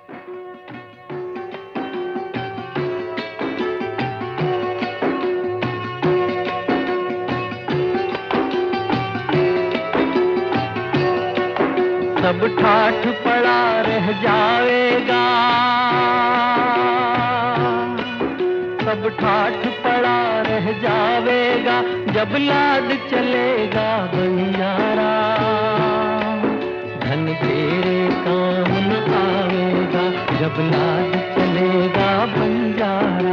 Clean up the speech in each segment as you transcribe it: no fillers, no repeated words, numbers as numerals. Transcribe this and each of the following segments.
सब ठाठ पड़ा रह जाएगा, सब ठाठ पड़ा रह जाएगा, जब लाद चलेगा बंजारा। धन तेरे काम न आएगा, जब लाद चलेगा बंजारा।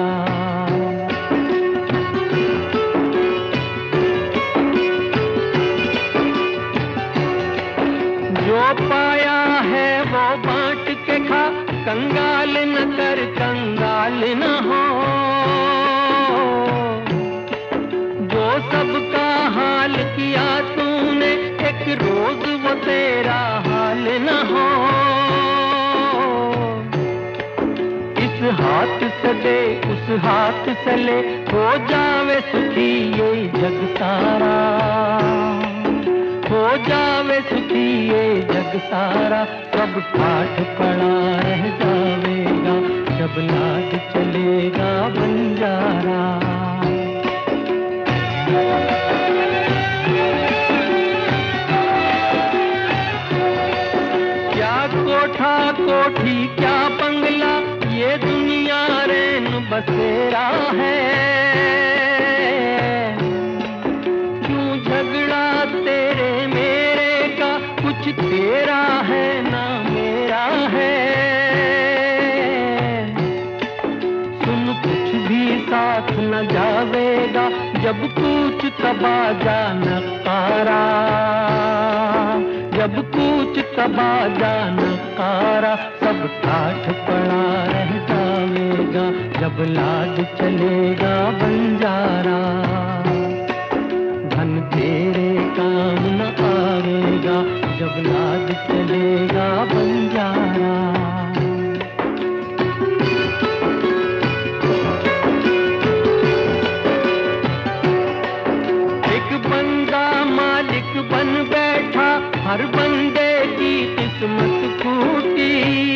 जो पाया है वो बांट के खा, कंगाल न कर कंगाल न हो। जो सबका हाल किया तूने, एक रोज वो तेरा हाल न हो। इस हाथ से दे उस हाथ से ले, हो जावे सुखी ये जग सारा। हो जावे सुखी ये जग सारा, सब ठाठ पड़ा रह जावेगा, जब लाद चलेगा बंजारा। क्या कोठा कोठी क्या बंगला, ये दुनिया रैन बसेरा है। क्यों झगड़ा तेरे मेरे का, कुछ तेरा है ना मेरा है। सुन कुछ भी साथ न जावेगा, जब कूच तबाजा नकारा। जब कूच तबाजा नकारा, सब ठाठ पड़ा रह जावेगा, जब लाद चलेगा बंजारा। धन तेरे काम न आएगा, जब लाद चलेगा बंजारा। एक बंदा मालिक बन बैठा, हर बंदे की किस्मत फूटी।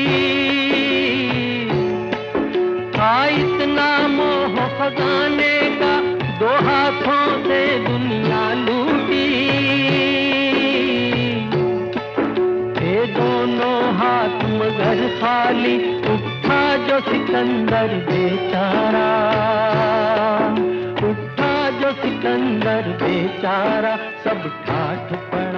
था इतना मोह खजाने का, दो हाथों से दुनिया लूटी। थे दोनों हाथ मगर खाली, उठा जो सिकंदर बेचारा। उठा जो सिकंदर बेचारा, सब ठाठ पड़ा